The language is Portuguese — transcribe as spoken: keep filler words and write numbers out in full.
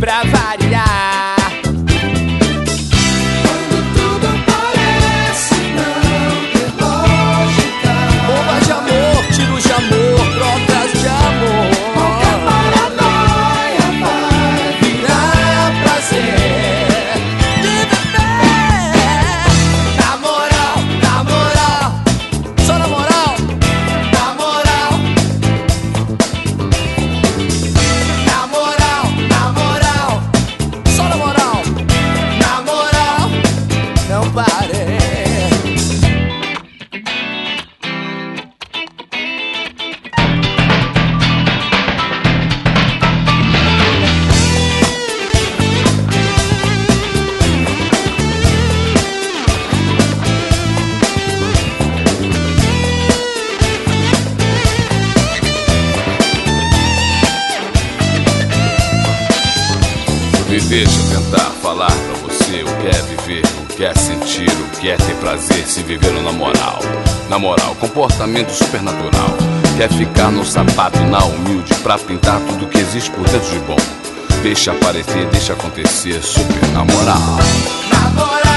pra variar. Quando tudo parece não ter lógica, Bombas de amor, tiros de amor, trocas de amor. qualquer paranoia vai Virar prazer de viver. Na moral, na moral, só na moral. Na moral, na moral, na moral, só na moral. Na moral, não pare. Me deixa tentar falar pra você o que é viver, o que é sentir, o que é ter prazer se vivendo na moral. Na moral, comportamento supernatural. Quer ficar no sapato, na humilde, pra pintar tudo que existe por dentro de bom. Deixa aparecer, deixa acontecer, super na moral. Na moral.